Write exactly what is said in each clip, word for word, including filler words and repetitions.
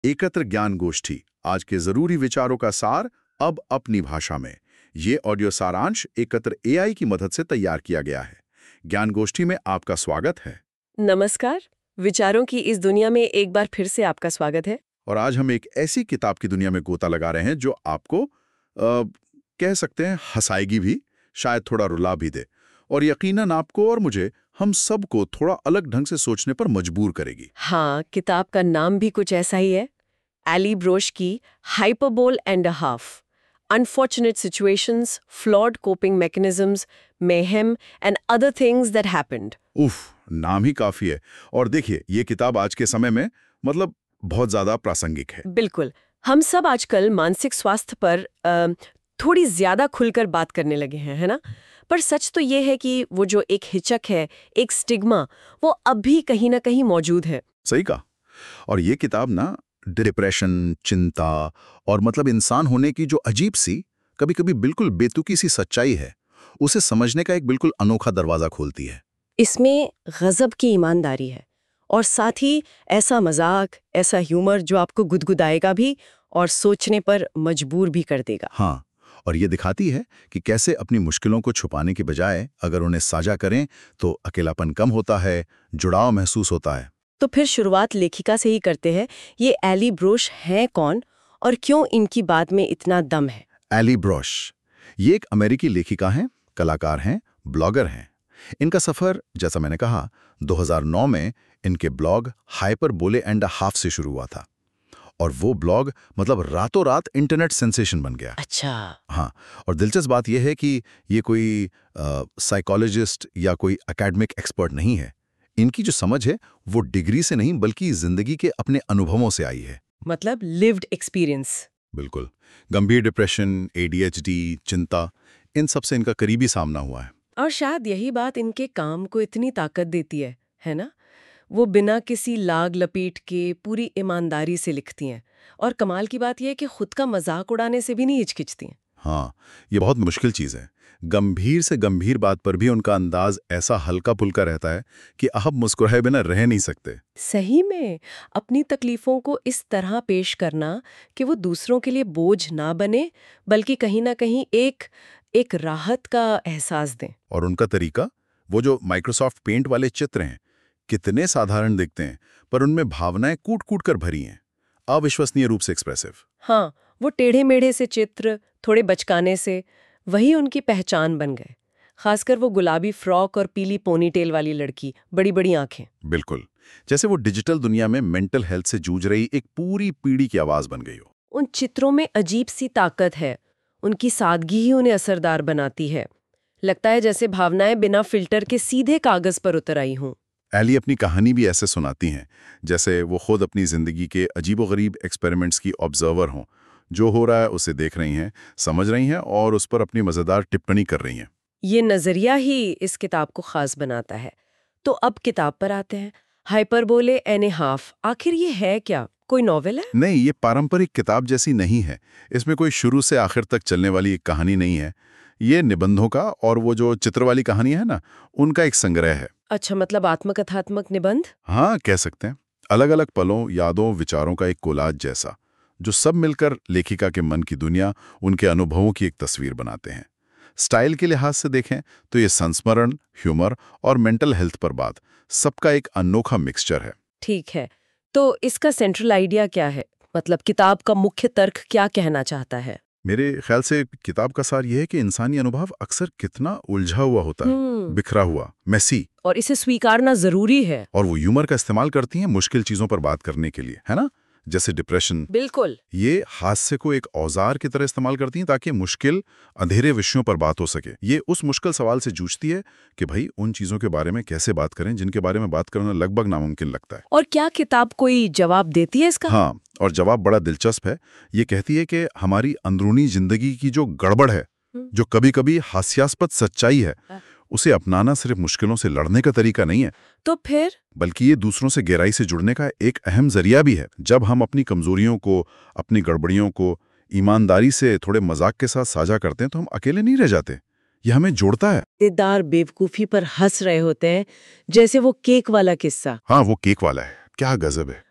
एकत्र ज्ञान गोष्ठी, आज के जरूरी विचारों का सार अब अपनी भाषा में। ये ऑडियो सारांश एकत्र एआई की मदद से तैयार किया गया है। ज्ञान गोष्ठी में आपका स्वागत है। नमस्कार। विचारों की इस दुनिया में एक बार फिर से आपका स्वागत है। और आज हम एक ऐसी किताब की दुनिया में गोता लगा रहे हैं जो आपको आ, कह सकते हैं हंसाएगी भी, शायद थोड़ा रुला भी दे, और यकीनन आपको और मुझे, हम सबको थोड़ा अलग ढंग से सोचने पर मजबूर करेगी। हाँ, किताब का नाम भी कुछ ऐसा ही है, एली ब्रोश की Hyperbole and a Half, unfortunate situations, flawed coping mechanisms, mayhem and other things that happened. उफ, नाम ही काफी है। और देखिए, ये किताब आज के समय में मतलब बहुत ज्यादा प्रासंगिक है। बिल्कुल। हम सब आजकल मानसिक स्वास्थ्य पर आ, थोड़ी ज्यादा खुलकर बात करने लगे हैं, है ना? पर सच तो ये है कि वो जो एक हिचक है, एक स्टिग्मा, वो अब भी कहीं ना कहीं मौजूद है। सही कहा। और ये किताब ना डिप्रेशन, चिंता और मतलब इंसान होने की जो अजीब सी, कभी कभी बिल्कुल बेतुकी सी सच्चाई है, उसे समझने का एक बिल्कुल अनोखा दरवाजा खोलती है। इसमें गजब की ईमानदारी है और साथ ही ऐसा मजाक, ऐसा ह्यूमर जो आपको गुदगुदाएगा भी और सोचने पर मजबूर भी कर देगा। हाँ, और ये दिखाती है कि कैसे अपनी मुश्किलों को छुपाने की बजाय अगर उन्हें साझा करें तो अकेलापन कम होता है, जुड़ाव महसूस होता है। तो फिर शुरुआत लेखिका से ही करते हैं। ये एली ब्रोश हैं कौन और क्यों इनकी बात में इतना दम है? एली ब्रोश ये एक अमेरिकी लेखिका हैं, कलाकार हैं, ब्लॉगर हैं। इनका सफर, जैसा मैंने कहा, दो हज़ार नौ में इनके blog Hyperbole and a Half से शुरू हुआ था। और वो ब्लॉग मतलब रातों रात इंटरनेट सेंसेशन बन गया। अच्छा। हाँ, और दिलचस्प बात यह है कि ये कोई साइकोलॉजिस्ट या कोई एकेडमिक एक्सपर्ट नहीं है। इनकी जो समझ है वो डिग्री से नहीं बल्कि जिंदगी के अपने अनुभवों से आई है। मतलब लिव्ड एक्सपीरियंस। बिल्कुल। गंभीर depression, A D H D, चिंता, इन सब से इनका करीबी सामना हुआ है। और शायद यही बात इनके काम को इतनी ताकत देती है, है ना? वो बिना किसी लाग लपेट के पूरी ईमानदारी से लिखती हैं। और कमाल की बात यह है कि खुद का मजाक उड़ाने से भी नहीं हिचकिचती हैं। हाँ, ये बहुत मुश्किल चीज़ है। गंभीर से गंभीर बात पर भी उनका अंदाज ऐसा हल्का फुल्का रहता है कि आप मुस्कुराए बिना रह नहीं सकते। सही में अपनी तकलीफों को इस तरह पेश करना कि वो दूसरों के लिए बोझ ना बने, बल्कि कहीं ना कहीं एक एक राहत का एहसास दें। और उनका तरीका, वो जो माइक्रोसॉफ्ट पेंट वाले चित्र हैं, कितने साधारण दिखते हैं, पर उनमें भावनाएं कूट कूट कर भरी हैं, अविश्वसनीय रूप से एक्सप्रेसिव। हाँ, वो टेढ़े मेढ़े से चित्र, थोड़े बचकाने से, वही उनकी पहचान बन गए। खासकर वो गुलाबी फ्रॉक और पीली पोनीटेल वाली लड़की, बड़ी बड़ी आंखें। बिल्कुल, जैसे वो डिजिटल दुनिया में मेंटल हेल्थ से जूझ रही एक पूरी पीढ़ी की आवाज बन गई हो। उन चित्रों में अजीब सी ताकत है, उनकी सादगी ही उन्हें असरदार बनाती है। लगता है जैसे भावनाएं बिना फिल्टर के सीधे कागज पर उतर आई हों। एली अपनी कहानी भी ऐसे सुनाती हैं जैसे वो खुद अपनी जिंदगी के अजीबोगरीब एक्सपेरिमेंट्स की ऑब्जर्वर हों। जो हो रहा है उसे देख रही हैं, समझ रही हैं और उस पर अपनी मजेदार टिप्पणी कर रही हैं। ये नजरिया ही इस किताब को खास बनाता है। तो अब किताब पर आते हैं। हाइपरबोले एंड ए हाफ, आखिर ये है क्या? कोई नॉवेल है? नहीं, ये पारंपरिक किताब जैसी नहीं है। इसमें कोई शुरू से आखिर तक चलने वाली एक कहानी नहीं है। ये निबंधों का और वो जो चित्र वाली कहानी है ना, उनका एक संग्रह है। अच्छा, मतलब आत्मकथात्मक निबंध? हाँ, कह सकते हैं। अलग अलग पलों, यादों, विचारों का एक कोलाज जैसा, जो सब मिलकर लेखिका के मन की दुनिया, उनके अनुभवों की एक तस्वीर बनाते हैं। स्टाइल के लिहाज से देखें तो ये संस्मरण, ह्यूमर और मेंटल हेल्थ पर बात, सबका एक अनोखा मिक्सचर है। ठीक है, तो इसका सेंट्रल आइडिया क्या है? मतलब किताब का मुख्य तर्क क्या कहना चाहता है? मेरे ख्याल से किताब का सार यह है कि इंसानी अनुभव अक्सर कितना उलझा हुआ होता है, बिखरा हुआ, मेसी, और इसे स्वीकारना जरूरी है। और वो ह्यूमर का इस्तेमाल करती हैं मुश्किल चीजों पर बात करने के लिए, है ना? जैसे डिप्रेशन। बिल्कुल। ये हास्य को एक औजार की तरह इस्तेमाल करती हैं ताकि मुश्किल, अंधेरे विषयों पर बात हो सके। ये उस मुश्किल सवाल से जूझती है कि भाई उन चीजों के बारे में कैसे बात करें जिनके बारे में बात करना लगभग नामुमकिन लगता है। और क्या किताब कोई जवाब देती है इसका? हाँ, और जवाब बड़ा दिलचस्प है। ये कहती है कि हमारी अंदरूनी जिंदगी की जो गड़बड़ है, जो कभी कभी हास्यास्पद सच्चाई है, उसे अपनाना सिर्फ मुश्किलों से लड़ने का तरीका नहीं है, तो फिर बल्कि ये दूसरों से गहराई से जुड़ने का एक अहम जरिया भी है। जब हम अपनी कमजोरियों को, अपनी गड़बड़ियों को ईमानदारी से, थोड़े मजाक के साथ साझा करते हैं तो हम अकेले नहीं रह जाते। ये हमें जोड़ता है। मजेदार बेवकूफी पर हंस रहे होते हैं, जैसे वो केक वाला किस्सा। हाँ, वो केक वाला है, क्या गजब है।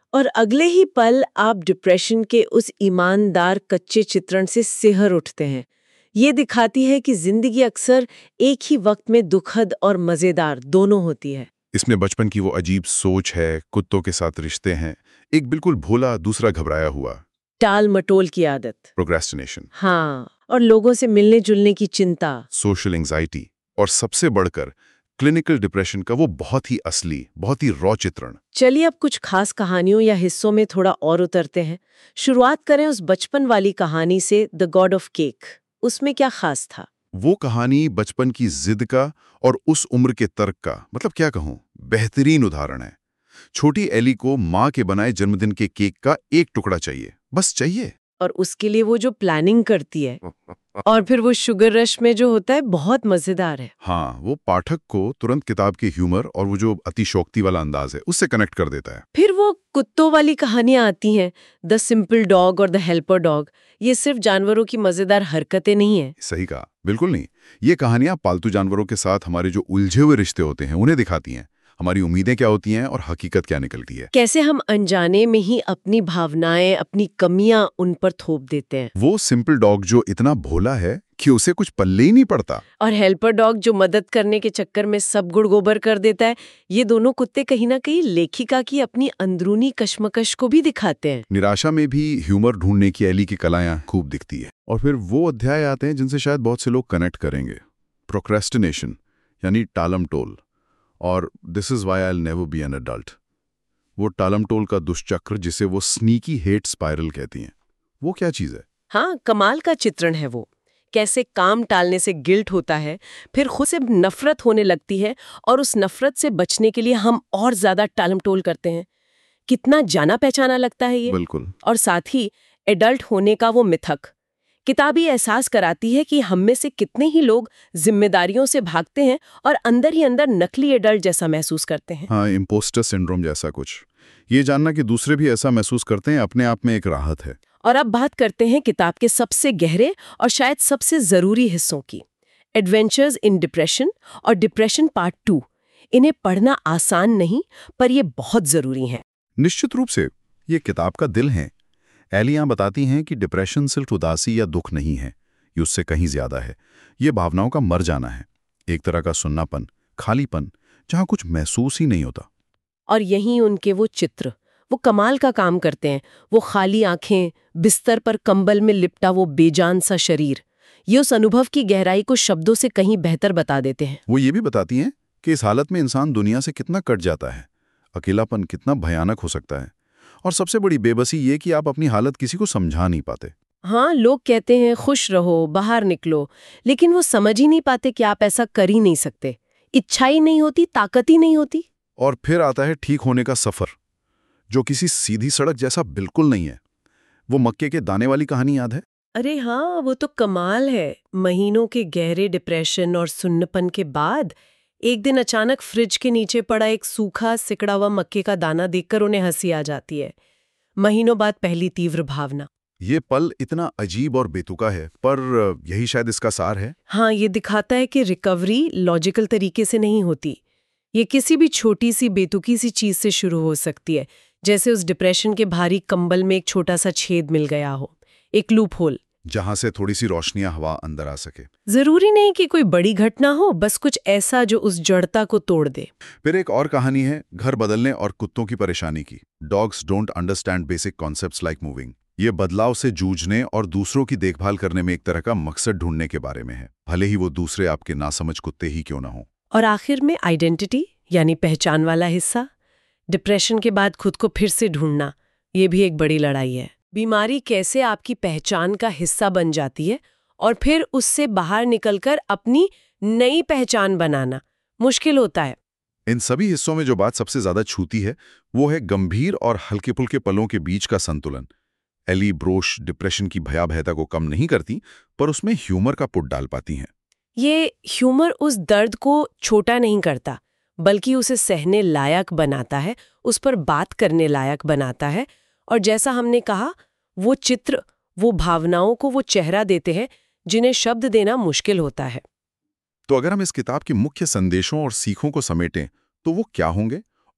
और अगले ही पल आप डिप्रेशन के उस ईमानदार कच्चे चित्रण से सिहर उठते हैं। ये दिखाती है कि जिंदगी अक्सर एक ही वक्त में दुखद और मजेदार दोनों होती है। इसमें बचपन की वो अजीब सोच है, कुत्तों के साथ रिश्ते हैं, एक बिल्कुल भोला, दूसरा घबराया हुआ, टाल मटोल की आदत, प्रोक्रेस्टिनेशन, हाँ, और लोगों से मिलने जुलने की चिंता, सोशल एंजाइटी, और सबसे बढ़कर क्लिनिकल डिप्रेशन का वो बहुत ही असली, बहुत ही रॉ चित्रण। चलिए अब कुछ खास कहानियों या हिस्सों में थोड़ा और उतरते हैं। शुरुआत करें उस बचपन वाली कहानी से, द गॉड ऑफ केक। उसमें क्या खास था? वो कहानी बचपन की जिद का और उस उम्र के तर्क का, मतलब क्या कहूं, बेहतरीन उदाहरण है। छोटी एली को माँ के बनाए जन्मदिन के केक का एक टुकड़ा चाहिए, बस चाहिए। और उसके लिए वो जो प्लानिंग करती है और फिर वो शुगर रश में जो होता है, बहुत मजेदार है। हाँ, वो पाठक को तुरंत किताब के ह्यूमर और वो जो अतिशोक्ति वाला अंदाज है उससे कनेक्ट कर देता है। फिर वो कुत्तों वाली कहानियां आती हैं, द सिंपल डॉग और द हेल्पर डॉग। ये सिर्फ जानवरों की मजेदार हरकतें नहीं है। सही कहा, बिल्कुल नहीं। ये कहानियां पालतू जानवरों के साथ हमारे जो उलझे हुए रिश्ते होते हैं उन्हें दिखाती हैं, हमारी उम्मीदें क्या होती हैं और हकीकत क्या निकलती है। कैसे हम अनजाने में ही अपनी भावनाएं, अपनी कमियां उन पर थोप देते हैं। वो सिंपल डॉग जो इतना भोला है कि उसे कुछ पल्ले ही नहीं पड़ता, और हेल्पर डॉग जो मदद करने के चक्कर में सब गुड़ गोबर कर देता है। ये दोनों कुत्ते कहीं ना कहीं लेखिका की अपनी अंदरूनी कश्मकश को भी दिखाते हैं। निराशा में भी ह्यूमर ढूंढने की एली की कलाएं खूब दिखती है। और फिर वो अध्याय आते हैं जिनसे शायद बहुत से लोग कनेक्ट करेंगे, प्रोक्रेस्टिनेशन यानी टालम टोल, और this is why I will never be an adult. वो टालम टोल का दुष्चक्र जिसे वो स्नीकी हेट स्पाइरल कहती हैं, वो क्या चीज है? हाँ, कमाल का चित्रण है वो। कैसे काम टालने से गिल्ट होता है, फिर खुद से नफरत होने लगती है, और उस नफरत से बचने के लिए हम और ज्यादा टालमटोल करते हैं। कितना जाना पहचाना लगता है ये। बिल्कुल। और साथ ही एडल्ट होने का वो मिथक। किताब ये एहसास कराती है कि हम में से कितने ही लोग जिम्मेदारियों से भागते हैं और अंदर ही अंदर नकली एडल्ट जैसा महसूस करते हैं। हाँ, इम्पोस्टर सिंड्रोम जैसा कुछ। ये जानना कि दूसरे भी ऐसा महसूस करते हैं अपने आप में एक राहत है। और अब बात करते हैं किताब के सबसे गहरे और शायद सबसे जरूरी हिस्सों की, एडवेंचर्स इन डिप्रेशन और डिप्रेशन पार्ट टू। इन्हें पढ़ना आसान नहीं, पर ये बहुत जरूरी है। निश्चित रूप से ये किताब का दिल है। एलियां बताती हैं कि डिप्रेशन सिर्फ उदासी या दुख नहीं है, ये उससे कहीं ज्यादा है। ये भावनाओं का मर जाना है, एक तरह का सुन्नापन, खालीपन, जहां कुछ महसूस ही नहीं होता। और यहीं उनके वो चित्र वो कमाल का काम करते हैं। वो खाली आंखें, बिस्तर पर कंबल में लिपटा वो बेजान सा शरीर, ये उस अनुभव की गहराई को शब्दों से कहीं बेहतर बता देते हैं। वो ये भी बताती हैं कि इस हालत में इंसान दुनिया से कितना कट जाता है, अकेलापन कितना भयानक हो सकता है, और सबसे बड़ी बेबसी ये कि आप अपनी हालत किसी को समझा नहीं पाते। हाँ, लोग कहते हैं खुश रहो, बाहर निकलो, लेकिन वो समझ ही नहीं पाते कि आप ऐसा कर ही नहीं सकते। इच्छा ही नहीं होती, ताकत ही नहीं होती। और फिर आता है ठीक होने का सफर, जो किसी सीधी सड़क जैसा बिल्कुल नहीं है। वो मक्के के दाने वाली कहानी याद है? अरे हाँ, वो तो कमाल है। महीनों के गहरे डिप्रेशन और सुन्नपन के बाद एक दिन अचानक फ्रिज के नीचे पड़ा एक सूखा सिकड़ा हुआ मक्के का दाना देखकर उन्हें हंसी आ जाती है। महीनों बाद पहली तीव्र भावना। ये पल इतना अजीब और बेतुका है, पर यही शायद इसका सार है। हाँ, ये दिखाता है कि रिकवरी लॉजिकल तरीके से नहीं होती। ये किसी भी छोटी सी बेतुकी सी चीज से शुरू हो सकती है, जैसे उस डिप्रेशन के भारी कंबल में एक छोटा सा छेद मिल गया हो, एक लूप होल, जहां से थोड़ी सी रोशनियां हवा अंदर आ सके। जरूरी नहीं कि कोई बड़ी घटना हो, बस कुछ ऐसा जो उस जड़ता को तोड़ दे। फिर एक और कहानी है घर बदलने और कुत्तों की परेशानी की, dogs don't understand basic concepts like moving. ये बदलाव से जूझने और दूसरों की देखभाल करने में एक तरह का मकसद ढूंढने के बारे में है, भले ही वो दूसरे आपके नासमझ कुत्ते ही क्यों ना हो। और आखिर में आइडेंटिटी यानी पहचान वाला हिस्सा, डिप्रेशन के बाद खुद को फिर से ढूंढना, ये भी एक बड़ी लड़ाई है। बीमारी कैसे आपकी पहचान का हिस्सा बन जाती है और फिर उससे बाहर निकलकर अपनी नई पहचान बनाना मुश्किल होता है। इन सभी हिस्सों में जो बात सबसे ज्यादा छूती है वो है गंभीर और हल्के फुल्के पलों के बीच का संतुलन। एली ब्रोश डिप्रेशन की भयावहता को कम नहीं करती, पर उसमें ह्यूमर का पुट डाल पाती हैं। ये ह्यूमर उस दर्द को छोटा नहीं करता, बल्कि उसे सहने लायक बनाता है, उस पर बात करने लायक बनाता है। और जैसा हमने कहा, वो चित्र, वो भावनाओं को वो चेहरा देते हैं जिन्हें शब्द देना मुश्किल होता है। तो अगर हम इस किताब के मुख्य संदेशों और सीखों को समेटें तो वो क्या होंगे,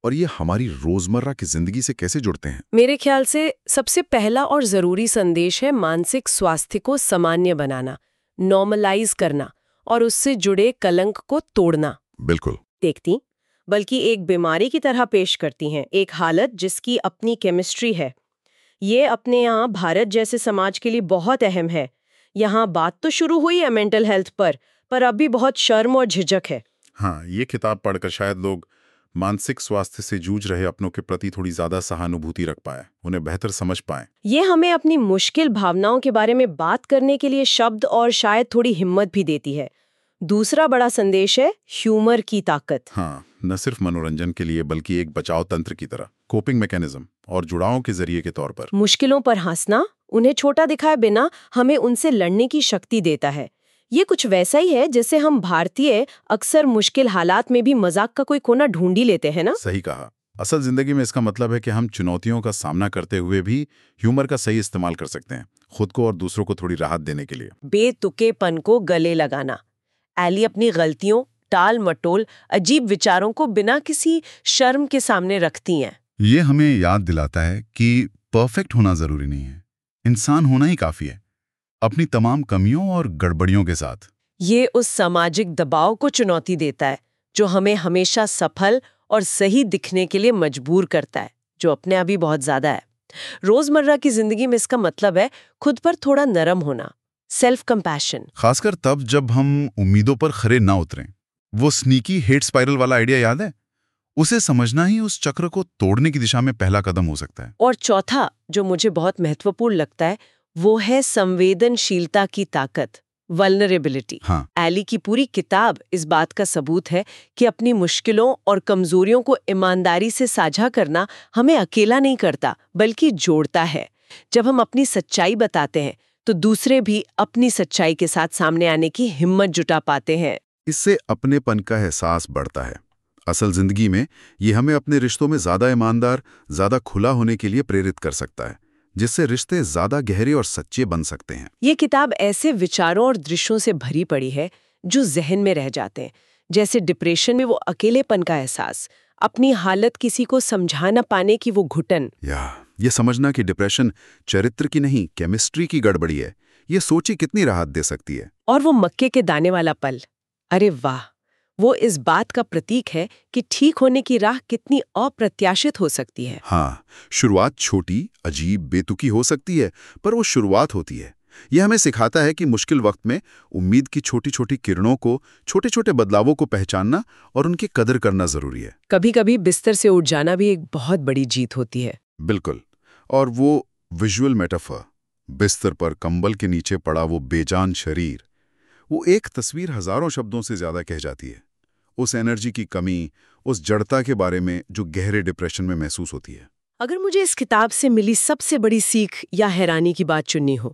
और ये हमारी रोजमर्रा की जिंदगी से कैसे जुड़ते हैं? मेरे ख्याल से सबसे पहला और जरूरी संदेश है मानसिक स्वास्थ्य को सामान्य बनाना, नॉर्मलाइज करना और उससे जुड़े कलंक को तोड़ना। बिल्कुल। देखती बल्कि एक बीमारी की तरह पेश करती हैं, एक हालत जिसकी अपनी केमिस्ट्री है। ये अपने यहाँ भारत जैसे समाज के लिए बहुत अहम है। यहाँ बात तो शुरू हुई है मेंटल हेल्थ पर, पर अभी बहुत शर्म और झिझक है। हाँ, ये किताब पढ़कर शायद लोग मानसिक स्वास्थ्य से जूझ रहे अपनों के प्रति थोड़ी ज्यादा सहानुभूति रख पाए, उन्हें बेहतर समझ पाए। ये हमें अपनी मुश्किल भावनाओं के बारे में बात करने के लिए शब्द और शायद थोड़ी हिम्मत भी देती है। दूसरा बड़ा संदेश है ह्यूमर की ताकत। हाँ, न सिर्फ मनोरंजन के लिए बल्कि एक बचाव तंत्र की तरह, कोपिंग मैकेनिज्म और जुड़ाव के जरिए के तौर पर। मुश्किलों पर हंसना, उन्हें छोटा दिखाए बिना हमें उनसे लड़ने की शक्ति देता है। ये कुछ वैसा ही है जैसे हम भारतीय अक्सर मुश्किल हालात में भी मजाक का कोई कोना ढूंढ ही लेते हैं ना। सही कहा। असल जिंदगी में इसका मतलब है कि हम चुनौतियों का सामना करते हुए भी ह्यूमर का सही इस्तेमाल कर सकते हैं, खुद को और दूसरों को थोड़ी राहत देने के लिए। बेतुकेपन को गले लगाना। एली अपनी गलतियों, टाल मटोल, अजीब विचारों को बिना किसी शर्म के सामने रखती हैं। ये हमें याद दिलाता है कि परफेक्ट होना जरूरी नहीं है, इंसान होना ही काफी है, अपनी तमाम कमियों और गड़बड़ियों के साथ। ये उस सामाजिक दबाव को चुनौती देता है जो हमें हमेशा सफल और सही दिखने के लिए मजबूर करता है, जो अपने आप ही बहुत ज्यादा है। रोजमर्रा की जिंदगी में इसका मतलब है खुद पर थोड़ा नरम होना, सेल्फ कंपैशन। खासकर तब जब हम उम्मीदों पर खरे ना उतरें। वो स्नीकी हेट स्पाइरल वाला आइडिया याद है? उसे समझना ही उस चक्र को तोड़ने की दिशा में पहला कदम हो सकता है। और चौथा, जो मुझे बहुत महत्वपूर्ण लगता है, वो है संवेदनशीलता की ताकत, वल्नरेबिलिटी। हाँ। एली की पूरी किताब इस बात का सबूत है कि अपनी मुश्किलों और कमजोरियों को ईमानदारी से साझा करना हमें अकेला नहीं करता, बल्कि जोड़ता है। जब हम अपनी सच्चाई बताते हैं तो दूसरे भी अपनी सच्चाई के साथ सामने आने की हिम्मत जुटा पाते हैं। इससे अपनेपन का एहसास बढ़ता है। असल जिंदगी में ये हमें अपने रिश्तों में ज्यादा ईमानदार, ज्यादा खुला होने के लिए प्रेरित कर सकता है, जिससे रिश्ते ज्यादा गहरे और सच्चे बन सकते हैं। ये किताब ऐसे विचारों और दृश्यों से भरी पड़ी है जो जहन में रह जाते हैं, जैसे डिप्रेशन में वो अकेलेपन का एहसास, अपनी हालत किसी को समझा न पाने की वो घुटन, या ये समझना कि डिप्रेशन चरित्र की नहीं, केमिस्ट्री की गड़बड़ी है, ये सोची कितनी राहत दे सकती है। और वो मक्के के दाने वाला पल, अरे वाह, वो इस बात का प्रतीक है कि ठीक होने की राह कितनी अप्रत्याशित हो सकती है। हाँ, शुरुआत छोटी, अजीब, बेतुकी हो सकती है, पर वो शुरुआत होती है। यह हमें सिखाता है कि मुश्किल वक्त में उम्मीद की छोटी छोटी किरणों को, छोटे छोटे बदलावों को पहचानना और उनकी कदर करना जरूरी है। कभी कभी बिस्तर से उठ जाना भी एक बहुत बड़ी जीत होती है। बिल्कुल। और वो विजुअल मेटाफर, बिस्तर पर कंबल के नीचे पड़ा वो बेजान शरीर, वो एक तस्वीर हजारों शब्दों से ज्यादा कह जाती है। उस एनर्जी की कमी, उस जड़ता के बारे में जो गहरे डिप्रेशन में महसूस होती है। अगर मुझे इस किताब से मिली सबसे बड़ी सीख या हैरानी की बात चुननी हो,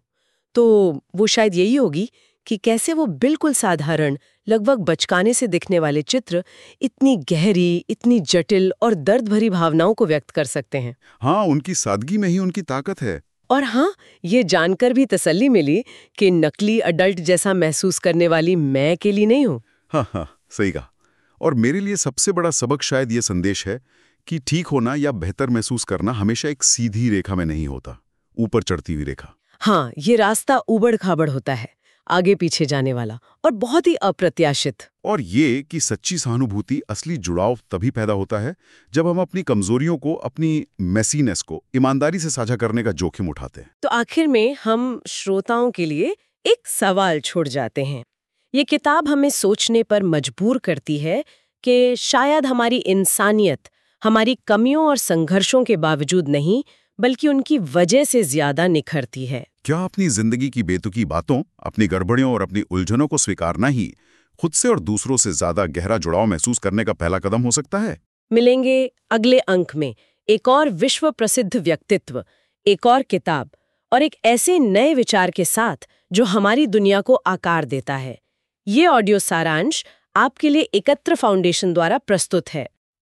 तो वो शायद यही होगी कि कैसे वो बिल्कुल साधारण, लगभग बचकाने से दिखने वाले चित्र इतनी गहरी, इतनी जटिल और दर्द भरी भावनाओं को व्यक्त कर सकते हैं। हाँ, उनकी सादगी में ही उनकी ताकत है। और हाँ, ये जानकर भी तसल्ली मिली कि नकली अडल्ट जैसा महसूस करने वाली मैं अकेली नहीं हूँ। हाँ हाँ, सही कहा। और मेरे लिए सबसे बड़ा सबक शायद ये संदेश है कि ठीक होना या बेहतर महसूस करना हमेशा एक सीधी रेखा में नहीं होता, ऊपर चढ़ती हुई रेखा। हाँ, ये रास्ता उबड़ खाबड़ होता है, आगे पीछे जाने वाला और बहुत ही अप्रत्याशित। और ये कि सच्ची सहानुभूति, असली जुड़ाव तभी पैदा होता है जब हम अपनी कमजोरियों को, अपनी मैसीनेस को ईमानदारी से साझा करने का जोखिम उठाते हैं। तो आखिर में हम श्रोताओं के लिए एक सवाल छोड़ जाते हैं। ये किताब हमें सोचने पर मजबूर करती है कि शायद हमारी इंसानियत हमारी कमियों और संघर्षों के बावजूद नहीं, बल्कि उनकी वजह से ज्यादा निखरती है। क्या अपनी जिंदगी की बेतुकी बातों, अपनी गड़बड़ियों और अपनी उलझनों को स्वीकारना ही खुद से और दूसरों से ज्यादा गहरा जुड़ाव महसूस करने का पहला कदम हो सकता है? मिलेंगे अगले अंक में एक और विश्व प्रसिद्ध व्यक्तित्व, एक और किताब और एक ऐसे नए विचार के साथ जो हमारी दुनिया को आकार देता है। ये ऑडियो सारांश आपके लिए एकत्र फाउंडेशन द्वारा प्रस्तुत है।